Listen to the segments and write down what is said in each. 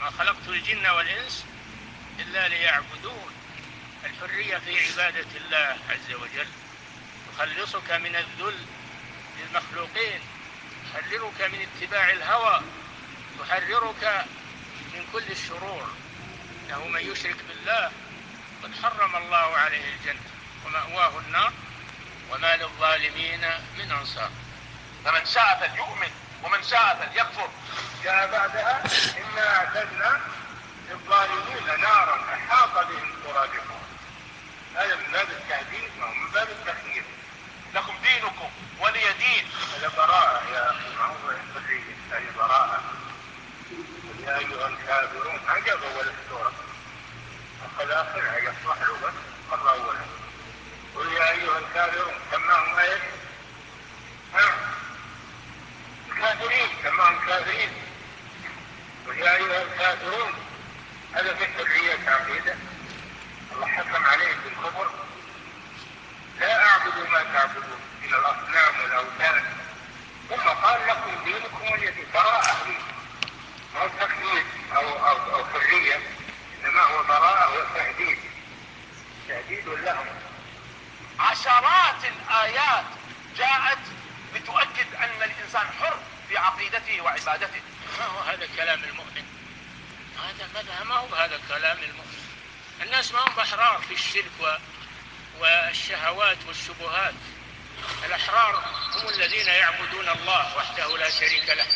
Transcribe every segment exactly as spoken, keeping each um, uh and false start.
وما خلقت الجن والإنس إلا ليعبدون. الحرية في عبادة الله عز وجل تخلصك من الذل للمخلوقين، تحررك من اتباع الهوى، تحررك من كل الشرور. إنه من يشرك بالله قد حرم الله عليه الجنة ومأواه النار وما للظالمين من أنصار. فمن شاء فليؤمن ومن شاء فليكفر. جاء بعدها إنا أعتدنا للظالمين نارا أحاط بهم سرادقها. هذا من باب التهديد ومن باب التخيير. لكم دينكم ولي دين. هذا براءة يا أخي، ما هو حرية، هذه براءة. يا أيها الكافرون عجب أول السورة، أخذ آخرها يصلح له بس مرة أولها. قل يا أيها الكافرون سماهم آية الكافرين، سماهم كافرين. قل يا أيها الكافرون، هذا في حرية عقيدة. الله حكم عليهم بالكفر. لا أعبد ما تعبدون من الأصنام والأوثان، ثم قال لكم دينكم ولي دين. براءة أو تخيير أو أو أو حرية، إنما هو براءة وتهديد، تهديد لهم. عشرات الآيات جاءت لتؤكد أن الإنسان حر في عقيدته وعبادته. ما هو هذا كلام المؤمن؟ هذا ما هو هذا كلام المؤمن. الناس ما هم أحرار في الشرك و... والشهوات والشبهات. الأحرار هم الذين يعبدون الله وحده لا شريك له.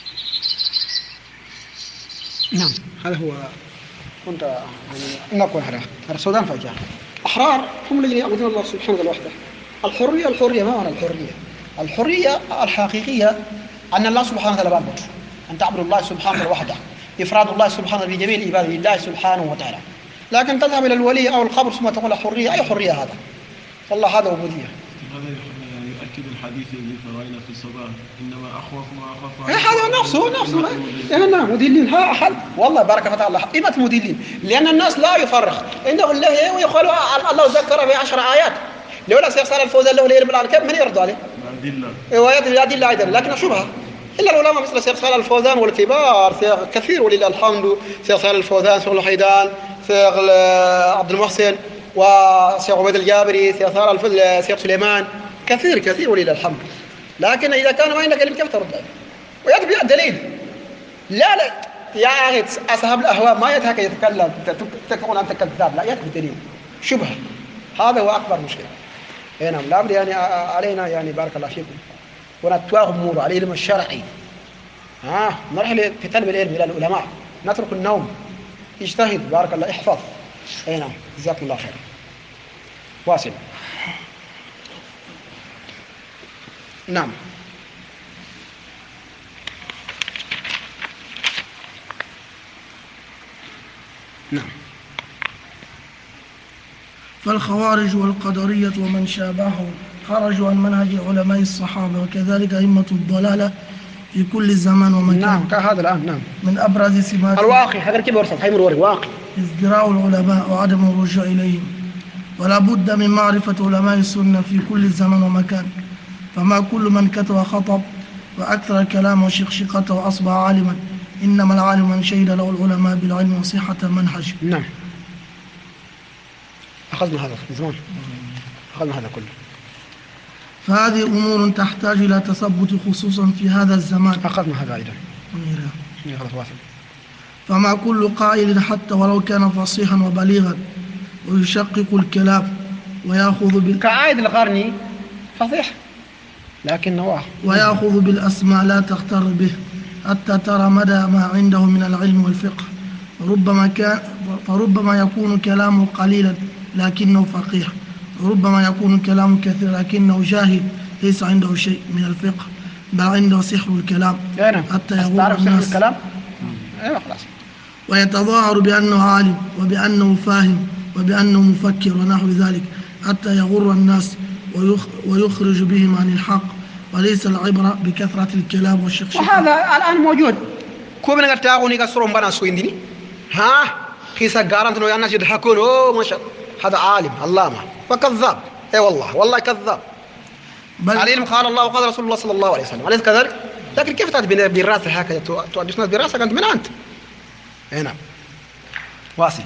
نعم، هذا هو. كنت يعني نقول هذا هذا السودان فجأة. أحرار هم الذين يعبدون الله سبحانه وتعالى وحده. الحرية الحرية ما معنى الحرية؟ الحرية الحقيقية أن الله سبحانه وتعالى بابد، أن تعبد الله سبحانه وتعالى وحده، إفراد الله سبحانه بجميع العبادة لله سبحانه وتعالى. لكن تذهب إلى الولي أو القبر ثم تقول حرية، أي حرية هذا؟ والله هذا عبودية. هذا يؤكد الحديث الذي رأينا في الصباح، إنما أخوف ما أخاف. هذا نفسه نفسه يعني نعم مدلين. ها أحد والله بارك فتح الله قيمة مدلين، لأن الناس لا يفرق إنه الله ويقول الله ذكر في عشر آيات لولا سيصل الفوز له ليرب العالم، من يرضى عليه؟ أدلة. روايات الأدلة أيضا، لكن شبهة. إلا العلماء مثل سير صالح الفوزان والكبار كثير ولله الحمد، سير صالح الفوزان، سير الحيدان، سير عبد المحسن، وسير عبيد الجابري، سير صالح سير سليمان، كثير كثير ولله الحمد. لكن إذا كان ما عندك علم كيف ترد عليه؟ ويأتي دليل. لا لا يا أخي أصحاب الأهواء ما يتهك يتكلم تكون أنت كذاب، لا يأتي دليل شبهة. هذا هو أكبر مشكلة. نعم لابد يعني علينا يعني بارك الله فيكم ونتواه أمور على العلم الشرعي. ها آه. نرحل في طلب العلم إلى العلماء، نترك النوم، اجتهد بارك الله، احفظ. أي نعم جزاكم الله خير. واصل. نعم. نعم. فالخوارج والقدرية ومن شابههم خرجوا عن منهج علماء الصحابة، وكذلك أئمة الضلالة في كل زمان ومكان. نعم كهذا الآن. نعم. من أبرز سمات الواقع هذا كيف ورثت هاي مروري واقع ازدراء العلماء وعدم الرجوع إليهم، ولا بد من معرفة علماء السنة في كل زمان ومكان. فما كل من كتب خطب وأكثر الكلام وشقشقته وأصبح عالما، إنما العالم من شهد له العلماء بالعلم وصحة المنهج. نعم أخذنا هذا من زمان، أخذنا هذا كله. فهذه أمور تحتاج إلى تثبت خصوصا في هذا الزمان. أخذنا هذا أيضا. فما كل قائل حتى ولو كان فصيحا وبليغا ويشقق الكلام ويأخذ بال... كعائد القرني فصيح لكنه ويأخذ بالأسماء لا تغتر به حتى ترى مدى ما عنده من العلم والفقه. ربما كان فربما يكون كلامه قليلا لكنه فقيه، وربما يكون كلامه كثير لكنه جاهل ليس عنده شيء من الفقه، بل عنده سحر الكلام حتى يغر الناس الكلام. أيوة خلاص. ويتظاهر بأنه عالم وبأنه فاهم وبأنه مفكر ونحو ذلك حتى يغر الناس ويخرج بهم عن الحق، وليس العبرة بكثرة الكلام والشخشقة. وهذا الآن موجود. كوبنا قد تاغوني كسرهم بنا سويندني ها خيسا قارنت لو الناس يضحكون اوه ما شاء هذا عالم علامة وكذاب. اي والله والله كذاب. العلم قال الله وقال رسول الله صلى الله عليه وسلم، أليس كذلك؟ لكن كيف تأتي بالراسة هكذا تؤدي الناس براسك أنت من أنت؟ هنا واصل.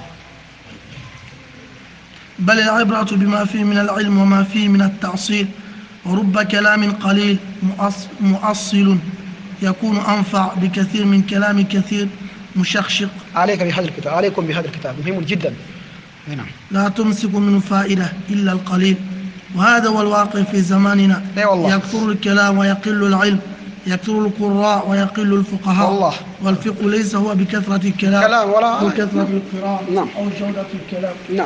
بل العبرة بما فيه من العلم وما فيه من التأصيل، ورب كلام قليل مؤصل يكون أنفع بكثير من كلام كثير مشخشق. عليك بهذا الكتاب، عليكم بهذا الكتاب مهم جدا. هنا لا تمسك منه فائدة إلا القليل، وهذا هو الواقع في زماننا. يكثر الكلام ويقل العلم، يكثر القراء ويقل الفقهاء. والله. والفقه ليس هو بكثرة الكلام كلام ولا أو كثرة القراءة. نعم. أو جودة الكلام. نعم.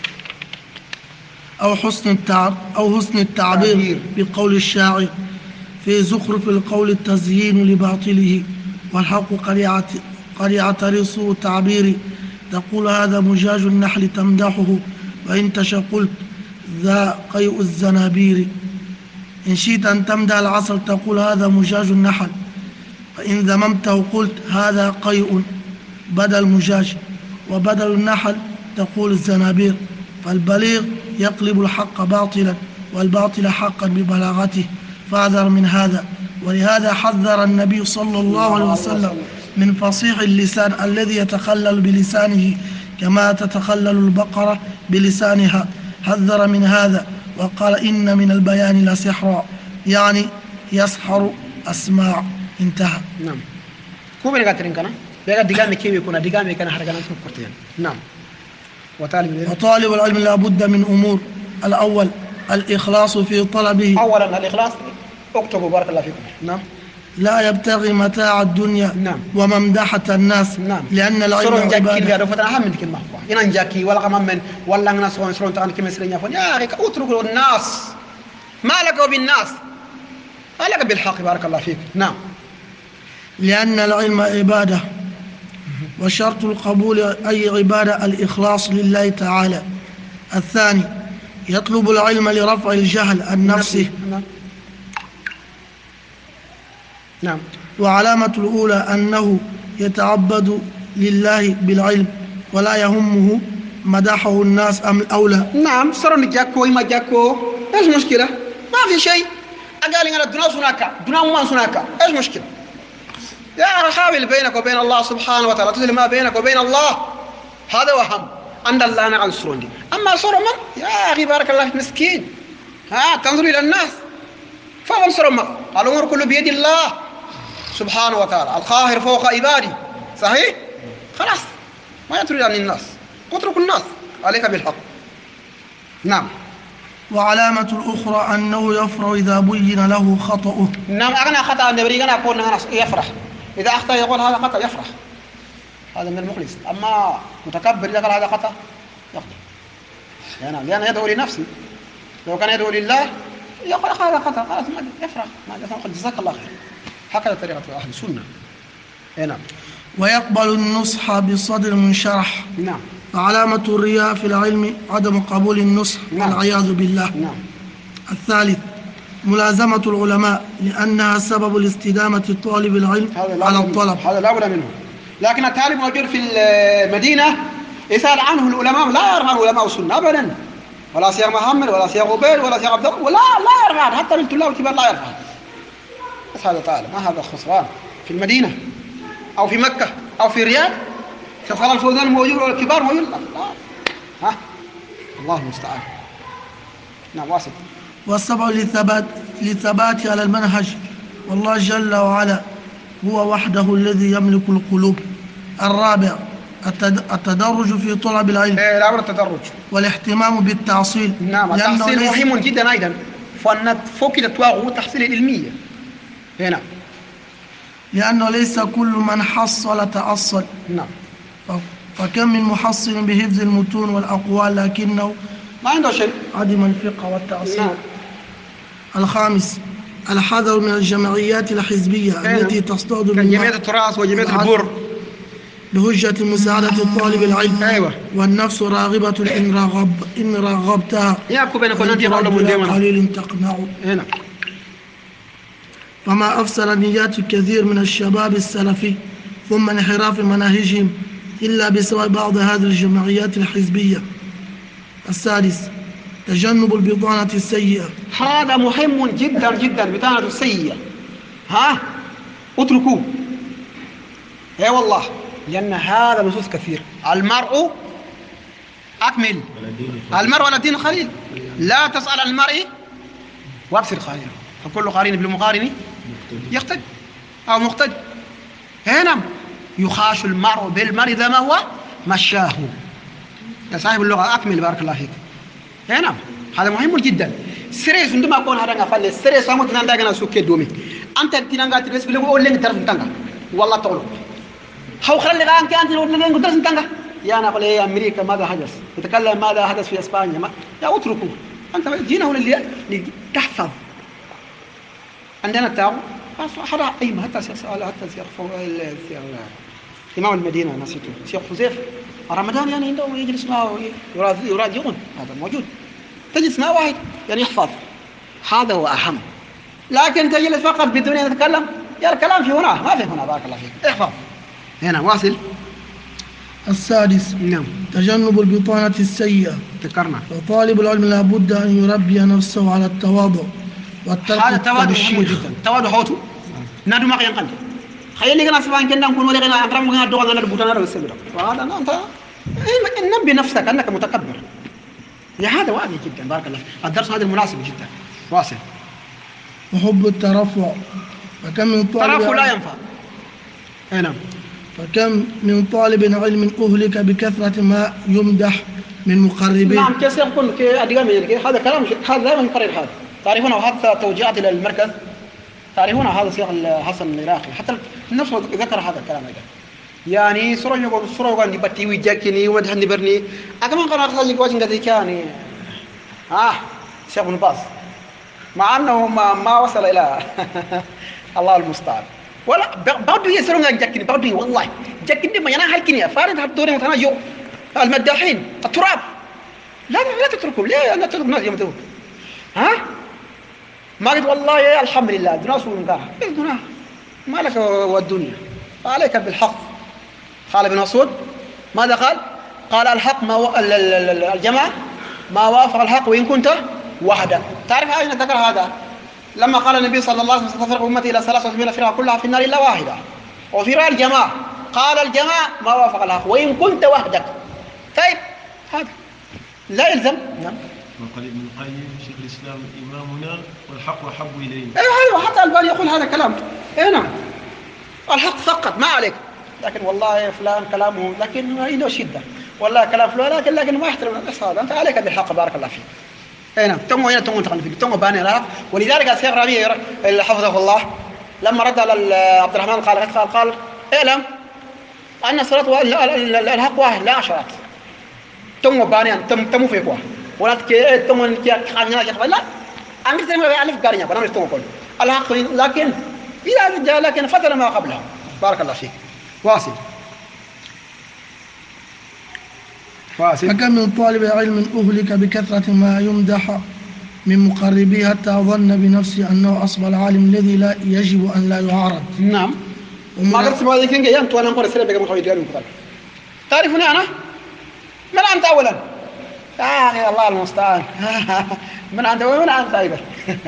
أو حسن التعبير أو حسن التعبير تعبير. بقول الشاعر في زخرف القول التزيين لباطله، والحق قد يعترص تعبيري. تقول هذا مجاج النحل تمدحه، وإن تشاء قلت ذا قيء الزنابير. إن شئت أن تمدح العسل تقول هذا مجاج النحل، وإن ذممته قلت هذا قيء بدل مجاج، وبدل النحل تقول الزنابير. فالبليغ يقلب الحق باطلا والباطل حقا ببلاغته، فاحذر من هذا. ولهذا حذر النبي صلى الله عليه وسلم من فصيح اللسان الذي يتخلل بلسانه كما تتخلل البقرة بلسانها، حذر من هذا وقال إن من البيان لسحرا، يعني يسحر أسماع. انتهى. نعم. كوبي نقاتلين كنا بيجا دقامي كيف يكون دقامي كنا حركنا نسمع كرتين. نعم. وطالب العلم وطالب العلم لابد من أمور. الأول الإخلاص في طلبه. أولا الإخلاص، اكتبوا بارك الله فيكم. نعم. لا يبتغي متاع الدنيا نعم. وممدحة الناس. نعم. لأن العلم سرون جاكي عبادة. بيا دفتنا هم من كلمة إن أن جاكي ولا كمان من ولا الناس سرون سرون تغني كلمة سرين يفون يا أخي اتركوا الناس، ما لك بالناس، ما لك بالحق. بارك الله فيك. نعم. لأن العلم عبادة، وشرط القبول أي عبادة الإخلاص لله تعالى. الثاني يطلب العلم لرفع الجهل عن نفسه. نعم. نعم. وعلامة الأولى أنه يتعبد لله بالعلم ولا يهمه مدحه الناس أم الأولى. نعم. سرون جاكو إما جاكو إيش مشكلة؟ ما في شيء. أقال إن الدنيا سناكا دنيا ما سناكا إيش مشكلة؟ يا حاول بينك وبين الله سبحانه وتعالى، تصل ما بينك وبين الله، هذا وهم عند الله. أنا عن سرون دي. أما سرون من يا أخي بارك الله فيك مسكين، ها تنظر إلى الناس فهم سرون من الأمور كله بيد الله سبحانه وتعالى، القاهر فوق عبادي. صحيح؟ خلاص ما يتريد عن الناس، اترك الناس، عليك بالحق. نعم. وعلامة الأخرى أنه يفرح إذا بين له خطأه. نعم. أغنى خطأ النبي أنا أقول يفرح إذا أخطأ، يقول هذا خطأ يفرح، هذا من المخلص. أما متكبر إذا قال هذا خطأ يخطأ، يعني لأن يدعو لنفسه. لو كان يدعو لله يقول هذا خطأ خلاص ما يفرح، ما يقول جزاك الله خير. هكذا طريقة أهل السنة. نعم. ويقبل النصح بصدر منشرح. نعم. فعلامة الرياء في العلم عدم قبول النصح. نعم. والعياذ بالله. نعم. الثالث ملازمة العلماء لأنها سبب الاستدامة طالب العلم على الطلب. هذا لا بد منه. لكن الطالب موجود في المدينة يسأل عنه العلماء، لا يعرف عنه علماء السنة أبدا، ولا سيد محمد ولا سيد عبيد ولا سيد عبد الله، ولا لا يعرف عنه، حتى من طلاب الكبار لا يعرف عنه. بس هذا طالب، ما هذا خسران في المدينة أو في مكة أو في الرياض. شوف خلال الفوزان موجود ولا الكبار موجود، لا. ها الله المستعان. نعم. واصل. والسبع للثبات للثبات على المنهج، والله جل وعلا هو وحده الذي يملك القلوب. الرابع التدرج في طلب العلم. إيه لا بد التدرج والاهتمام بالتعصيل. نعم. التحصيل مهم جدا أيضا، فأن فوق التواغل تحصيل العلمية هنا، لأنه ليس كل من حصل تأصل. نعم. فكم من محصل بحفظ المتون والأقوال لكنه ما عنده شيء، عدم الفقه والتأصيل. نعم. الخامس الحذر من الجمعيات الحزبية التي تصطاد كجمعية التراث وجمعية البر بهجة مساعدة طالب العلم. أيوة. والنفس راغبة إن رغب إن رغبتها ياكو بينك وأنت يقولون قليل تقنع. هنا. فما أفسر نيات كثير من الشباب السلفي ثم انحراف مناهجهم إلا بسبب بعض هذه الجمعيات الحزبية. السادس تجنب البطانة السيئة. هذا مهم جدا جدا. البطانة السيئة ها اتركوه. اي والله لأن هذا نصوص كثير. المرء أكمل، المرء ولا الدين خليل، لا تسأل عن المرء وابصر قرينه، فكل قرين بالمقارن يقتد أو مقتد. هنا يخاش المرء بالمرء إذا ما هو مشاه. يا صاحب اللغة أكمل بارك الله فيك. هنا هذا مهم جدا. سريس عندما أكون هذا نفعل سريس أموت نندعنا سوكي دومي أنت تنانغا تريس بلغو أولين ترس نتانغا والله تعالى هاو خلال لغا أنك أنت أولين ترس نتانغا يا أنا أقول يا أمريكا ماذا حدث، يتكلم ماذا حدث في إسبانيا، ما يا أتركوا أنت جينا هنا لتحفظ عندنا تاو هذا أي ما حتى سؤال حتى سير سير إمام المدينة نسيته سير حذيف رمضان يعني عندهم يجلس معه يراجعون، هذا موجود تجلس مع واحد يعني يحفظ، هذا هو أهم. لكن تجلس فقط بدون أن تتكلم، يا الكلام في هنا ما في هنا بارك الله فيك. احفظ هنا واصل. السادس نعم تجنب البطانة السيئة. ذكرنا وطالب العلم لابد أن يربي نفسه على التواضع والترك هذا التواضع مهم جدا. التواضع حوتو نادو ما ينقل خيالي كنا سبحان كنا نكون ولا كنا أكرم كنا دوغنا البطانة والسبيل، وهذا أنت نبي نفسك أنك متكبر. هذا واضح جدا بارك الله فيك. الدرس هذا مناسب جدا. واصل. وحب الترفع، فكم من طالب الترفع لا ينفع. اي نعم. فكم من طالب علم أهلك بكثرة ما يمدح من مقربين. نعم كيف يكون كي أدقامي هذا كلام هذا دائما يقرر هذا. تعرفون حتى توجيهات إلى المركز تعرفون هذا سياق الحسن العراقي حتى نفسه ذكر هذا الكلام هذا. يعني سورة يقول سورة يقول عندي بتي ويجاكني ومدحني برني أكمل قناة رسالة يقول عندي كذي كاني آه شيخ ابن باز مع أنه ما ما وصل إلى الله المستعان ولا بعده يسرون جاكني بعده والله جاكني ما ينام هالكني فارد هالدوري مثلا جو المداحين التراب لا لا تتركوا ليه لا تتركوا الناس يمتون ها ما قلت والله يا الحمد لله دناس ونقاح دناس ما لك والدنيا عليك بالحق. قال ابن مسعود ماذا قال؟ قال الحق ما و... الجماعة ما وافق الحق وإن كنت وحدك. تعرف أين ذكر هذا؟ لما قال النبي صلى الله عليه وسلم ستفرق أمتي إلى ثلاثة وسبعين فرقة كلها في النار إلا واحدة. وفي رأي الجماعة قال الجماعة ما وافق الحق وإن كنت وحدك. طيب هذا لا يلزم. نعم. وقال ابن القيم شيخ الإسلام إمامنا والحق أحب إلينا. أيوة حتى الباني يقول هذا الكلام. إيه نعم. الحق فقط ما عليك. لكن والله فلان كلامه لكن عنده شدة والله كلام فلان لكن لكن ما يحترم الناس هذا أنت عليك بالحق بارك الله فيك. أي نعم تم هنا تم تغني فيك تم باني الحق. ولذلك الشيخ ربيع حفظه الله لما رد على عبد الرحمن قال قال قال اعلم أن الصلاة الحق واحد لا عشرات تم باني تم تم فيك واحد ولا تك تم كي خانيا يا لا أنت تسمع ألف قارنيا بنام تم كل الحق لكن إذا جاء لكن فترة ما قبلها بارك الله فيك. واصل. واصل. فكم من طالب علم أهلك بكثرة ما يمدح من مقربيه حتى ظن بنفسه أنه أصبح العالم الذي لا يجب أن لا يعارض. نعم. ما قلت ما ذيك إنك أنت وأنا نقول سلبي كم خوي قالوا مثلا. تعرفني أنا؟ من أنت أولا؟ آه يا الله المستعان. من أنت ومن أنت أيضا.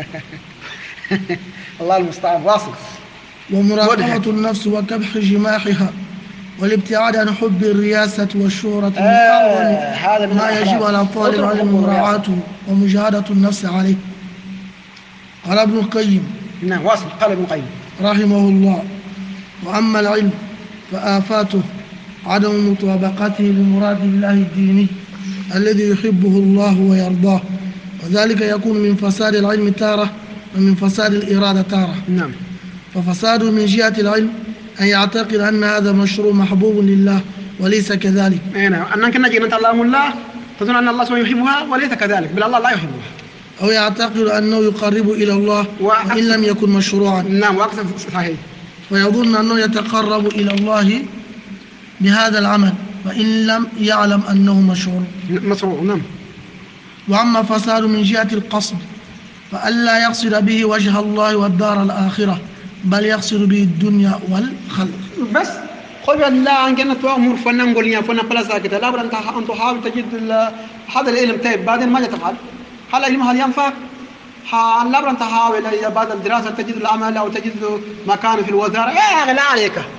الله المستعان. واصل. ومراقبة النفس وكبح جماحها والابتعاد عن حب الرياسة والشهرة من آه أول ما يجب على طالب العلم مراعاته ومجاهدة النفس عليه. قال ابن القيم. نعم واصل. قال ابن القيم رحمه الله وأما العلم فآفاته عدم مطابقته لمراد الله الديني الذي يحبه الله ويرضاه، وذلك يكون من فساد العلم تارة ومن فساد الإرادة تارة. نعم. ففساده من جهة العلم أن يعتقد أن هذا مشروع محبوب لله وليس كذلك. نعم. أنك نجي نت الله الله تظن أن الله سبحانه يحبها وليس كذلك بل الله لا يحبها. أو يعتقد أنه يقرب إلى الله وإن لم يكن مشروعا. نعم وأكثر صحيح. ويظن أنه يتقرب إلى الله بهذا العمل وإن لم يعلم أنه مشروع. مشروع. نعم. وأما فساد من جهة القصد فألا يقصد به وجه الله والدار الآخرة بل يقصد به الدنيا والخلق بس. خذ الله عن جنة وأمور فنان قولنا فنان بلا كده لا بد أن تحاول تجد هذا العلم طيب بعدين ماذا تفعل؟ هل العلم هل ينفع؟ لا بد أن تحاول إذا بعد الدراسة تجد العمل أو تجد مكان في الوزارة إيه لا عليك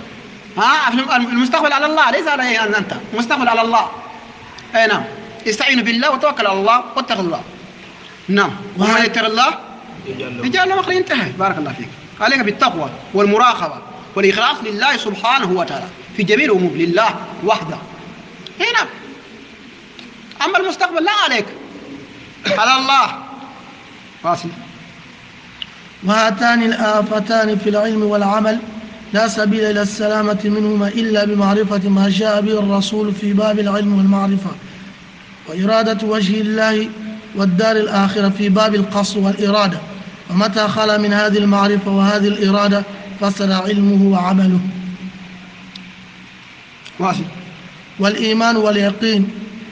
ها المستقبل على الله ليس على أن أنت مستقبل على الله. أي نعم استعينوا بالله وتوكل على الله واتقوا الله. نعم ومن يتق الله يجعل له مخرجا. انتهى. بارك الله فيك. عليك بالتقوى والمراقبة والإخلاص لله سبحانه وتعالى في جميع الأمور لله وحده. هنا أما المستقبل لا عليك على الله واصل. وهاتان الآفتان في العلم والعمل لا سبيل إلى السلامة منهما إلا بمعرفة ما جاء به الرسول في باب العلم والمعرفة، وإرادة وجه الله والدار الآخرة في باب القصد والإرادة. ومتى خلا من هذه المعرفة وهذه الإرادة فسد علمه وعمله. واصل. والإيمان واليقين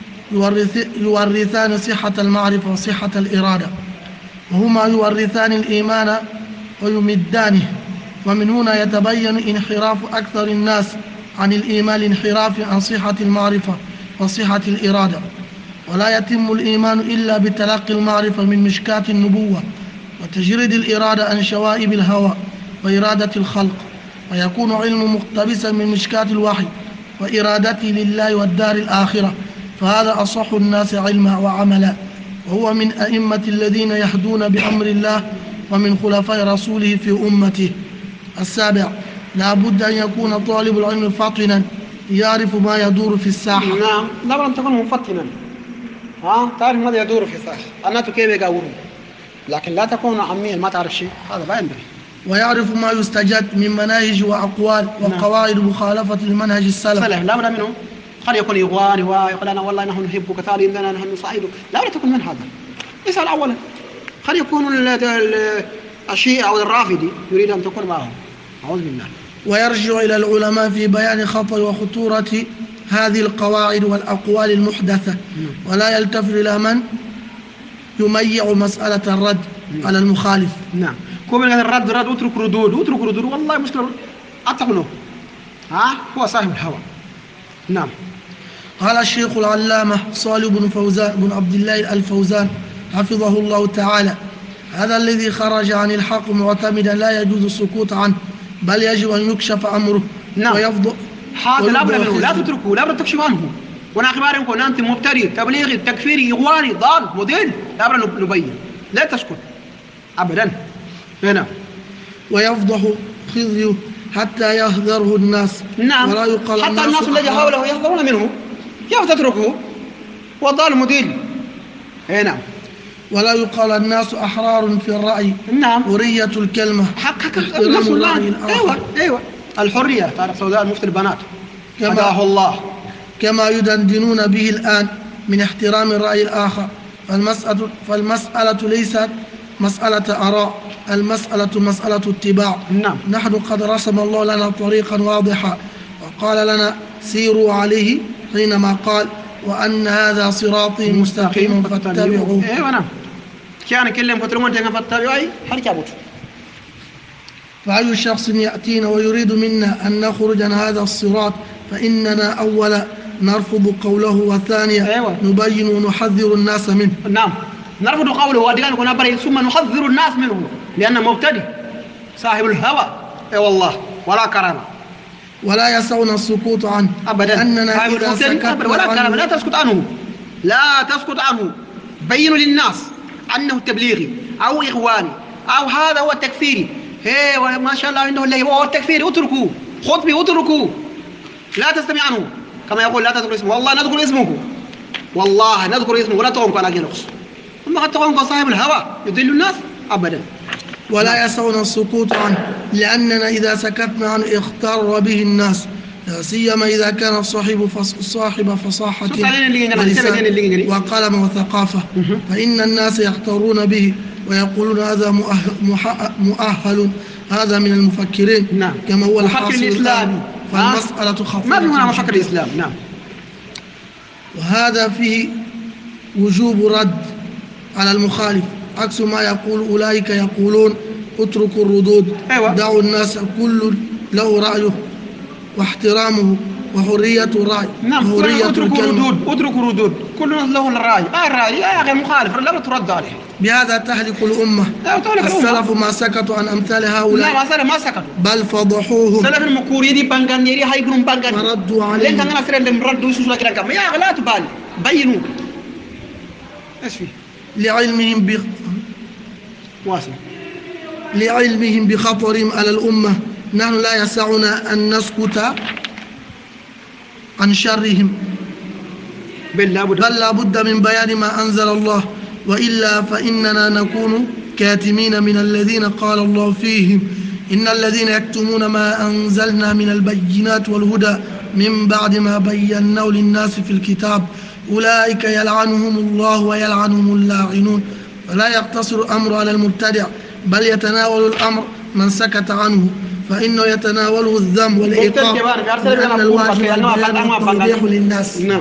يورثان صحة المعرفة وصحة الإرادة، وهما يورثان الإيمان ويمدانه. ومن هنا يتبين انحراف أكثر الناس عن الإيمان انحراف عن صحة المعرفة وصحة الإرادة. ولا يتم الإيمان إلا بتلقي المعرفة من مشكاة النبوة وتجريد الإرادة عن شوائب الهوى وإرادة الخلق، ويكون علم مقتبسا من مشكاة الوحي وإرادته لله والدار الآخرة، فهذا أصح الناس علما وعملا، وهو من أئمة الذين يهدون بأمر الله ومن خلفاء رسوله في أمته. السابع لا بد أن يكون طالب العلم فاطنا يعرف ما يدور في الساحة. نعم لا بد أن تكون مفطنا، ها تعرف ماذا يدور في الساحة، الناس كيف يقاورون، لكن لا تكون عميا ما تعرف شيء، هذا ما ينبغي. ويعرف ما يستجد من مناهج وأقوال وقواعد مخالفة المنهج السلف. سلف لا بد منه. قد يكون إخواني ويقول أنا والله نحن نحبك ثاني إننا نحن نصعدك، لا بد تكون من هذا. اسأل أولا. قد يكون الشيعي أو الرافضي يريد أن تكون معهم. أعوذ بالله. ويرجع إلى العلماء في بيان خطر وخطورة هذه القواعد والأقوال المحدثة، ولا يلتفت إلى من يميع مسألة الرد على المخالف. نعم كم من الرد رد اترك ردود اترك ردود والله مشكلة أتقنه، ها هو صاحب الهوى. نعم. قال الشيخ العلامة صالح بن فوزان بن عبد الله الفوزان حفظه الله تعالى: هذا الذي خرج عن الحق معتمدا لا يجوز السكوت عنه، بل يجب أن يكشف أمره. نعم. ويفضل هذا لا بد منه، لا تتركه، لا بد تكشف عنه. وانا اخباري يكون انت مبتدئ تبليغي تكفيري اخواني ضال مدين، لا بد نبين، لا تسكت ابدا. هنا ويفضح خزيه حتى يحذره الناس. نعم ولا يقال حتى الناس الذين حوله يحذرون منه، كيف تتركه وضال مدين. هنا ولا يقال الناس أحرار في الرأي. نعم. حرية الكلمة حقك النص الآن. ايوه ايوه الحرية. تعرف سوداء مفتي البنات هداه الله. كما يدندنون به الآن من احترام الرأي الآخر. فالمسألة, فالمسألة ليست مسألة آراء، المسألة مسألة اتباع. نعم. نحن قد رسم الله لنا طريقا واضحا وقال لنا سيروا عليه حينما قال وأن هذا صراطي مستقيم فاتبعوه. ايوه نعم كان كلهم فترمون تنفى فاتبعوه حركة بوت. فأي شخص يأتينا ويريد منا أن نخرج عن هذا الصراط فإننا أولا نرفض قوله، وثانيا أيوة. نبين ونحذر الناس منه. نعم نرفض قوله وادقان كنا بري ثم نحذر الناس منه لأنه مبتدئ صاحب الهوى. اي والله ولا كرامة. ولا يسعنا السكوت عنه أبدا. أننا إذا سكتنا ولا كرامة لا تسكت عنه، لا تسكت عنه. بينوا للناس أنه تبليغي أو إخواني أو هذا هو التكفيري. هي ما شاء الله عنده اللي هو التكفيري اتركوه، خطبي اتركوه، لا تستمع عنه. كما يقول لا تذكر اسمه، والله نذكر اسمه، والله نذكر اسمه ولا تغنق على جنقص. ثم قد تغنق صاحب الهوى يضل الناس أبدا. ولا يسعنا السكوت عنه لأننا إذا سكتنا عنه اختار به الناس، لا سيما إذا كان صاحب صاحب فصاحة ولسان وقلم وثقافة، فإن الناس يختارون به ويقولون هذا مؤهل، هذا من المفكرين. نعم. كما هو الحاصل الإسلامي. فالمسألة خطيرة. ما في هنا مفكر الإسلام. نعم. وهذا فيه وجوب رد على المخالف، عكس ما يقول أولئك يقولون اتركوا الردود. أيوة. دعوا الناس كل له رأيه واحترامه وحرية الرأي نعم. وحرية اتركوا الكلمة. ردود اتركوا ردود كل له الرأي آه الرأي يا أخي مخالف لا ترد عليه. بهذا تهلك الأمة. لا تهلك الأمة. السلف ما سكتوا عن أمثال لا هؤلاء ما سلف ما سكتوا بل فضحوهم سلف المكوري دي بانغان يري هاي بنم بانغان وردوا لين عليهم. كان نفرن دم ردوا سوسلا كده كم يا أخي لا تبالي بينوا ايش فيه لعلمهم ب... واصل لعلمهم بخطرهم على الأمة. نحن لا يسعنا أن نسكت عن شرهم بل لا بد بل لا بد من بيان ما أنزل الله، وإلا فإننا نكون كاتمين من الذين قال الله فيهم إن الذين يكتمون ما أنزلنا من البينات والهدى من بعد ما بيناه للناس في الكتاب أولئك يلعنهم الله ويلعنهم اللاعنون. فلا يقتصر الأمر على المبتدع بل يتناول الأمر من سكت عنه، فإنه يتناوله الذم والعقاب، لأن الواجب التوضيح للناس. نعم.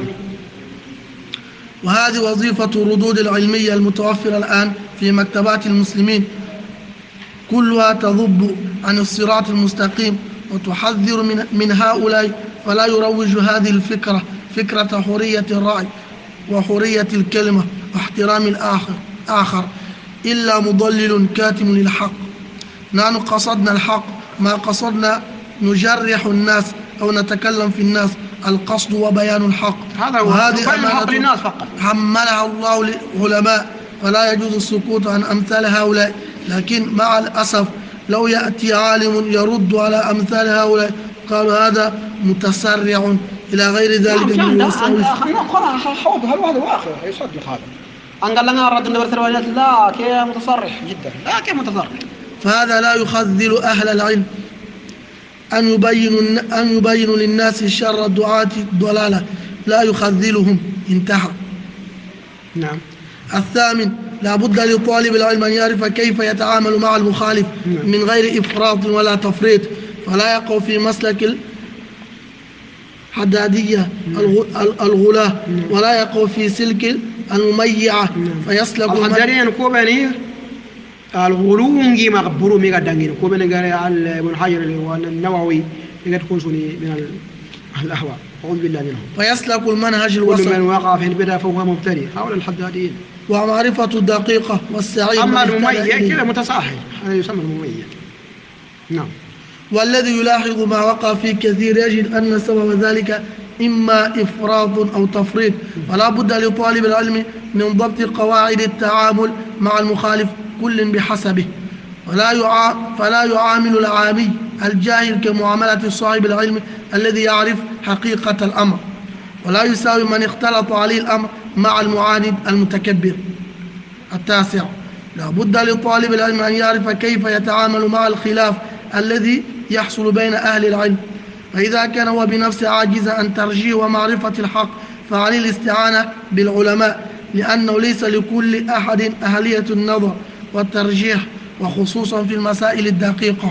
وهذه وظيفة الردود العلمية المتوفرة الآن في مكتبات المسلمين، كلها تضب عن الصراط المستقيم وتحذر من, من هؤلاء، فلا يروج هذه الفكرة فكرة حرية الرأي وحرية الكلمة واحترام الآخر آخر إلا مضلل كاتم للحق. نحن قصدنا الحق، ما قصدنا نجرح الناس أو نتكلم في الناس، القصد وبيان الحق. هذا هو وهذه الحق للناس فقط حملها الله للعلماء، فلا يجوز السكوت عن أمثال هؤلاء. لكن مع الأسف لو يأتي عالم يرد على أمثال هؤلاء قالوا هذا متسرع إلى غير ذلك من الوساوس. هذا واقع يصدق هذا أن قال لنا رد النبي لا كي متصرح جدا لا كي متصرح. فهذا لا يخذل أهل العلم أن يبينوا أن يبينوا للناس شر الدعاة الضلالة، لا يخذلهم. انتهى. نعم. الثامن لا بد لطالب العلم أن يعرف كيف يتعامل مع المخالف من غير إفراط ولا تفريط، فلا يقع في مسلك الحدادية الغلاة، ولا يقع في سلك المميعة فيسلك الحدادية كوباني الغلو نجي مغبرو ميغا دانغين كوباني غاري على ابن حجر النووي يقد تكون سوني من الأهواء أعوذ بالله منهم. فيسلك المنهج الوسط. كل من وقع في البدع فهو مبتدئ. هؤلاء الحداديين. ومعرفة الدقيقة والسعيد. أما المميع كذا متصاحب هذا يسمى المميع. نعم. والذي يلاحظ ما وقع في كثير يجد أن سبب ذلك إما إفراط أو تفريط، ولا بد لطالب العلم من ضبط قواعد التعامل مع المخالف كل بحسبه، ولا يعا فلا يعامل العامي الجاهل كمعاملة صاحب العلم الذي يعرف حقيقة الأمر، ولا يساوي من اختلط عليه الأمر مع المعاند المتكبر. التاسع لا بد لطالب العلم أن يعرف كيف يتعامل مع الخلاف الذي يحصل بين أهل العلم، فإذا كان هو بنفسه عاجز عن ترجيح ومعرفة الحق فعليه الاستعانة بالعلماء، لأنه ليس لكل أحد أهلية النظر والترجيح، وخصوصا في المسائل الدقيقة.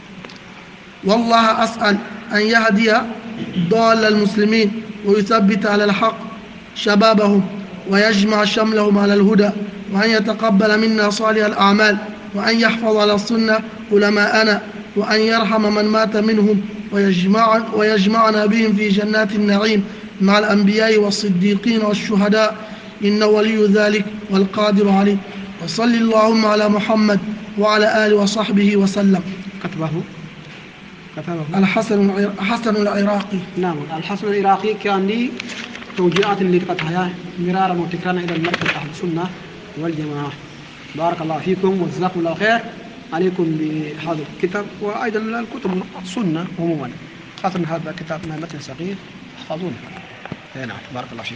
والله أسأل أن يهدي ضال المسلمين ويثبت على الحق شبابهم ويجمع شملهم على الهدى، وأن يتقبل منا صالح الأعمال، وأن يحفظ على السنة علماءنا، وأن يرحم من مات منهم ويجمع ويجمعنا بهم في جنات النعيم مع الأنبياء والصديقين والشهداء، إنه ولي ذلك والقادر عليه. وصل اللهم على محمد وعلى آله وصحبه وسلم. كتبه كتبه الحسن الحسن العراقي. نعم. الحسن العراقي كان لي توجيهات اللي قطعها مرارا وتكرارا إلى المركز أهل السنة والجماعة. بارك الله فيكم وجزاكم الله خير عليكم بهذا الكتاب، وأيضا الكتب السنة عموما، خاصة هذا الكتاب متن صغير احفظونه. نعم. بارك الله فيكم.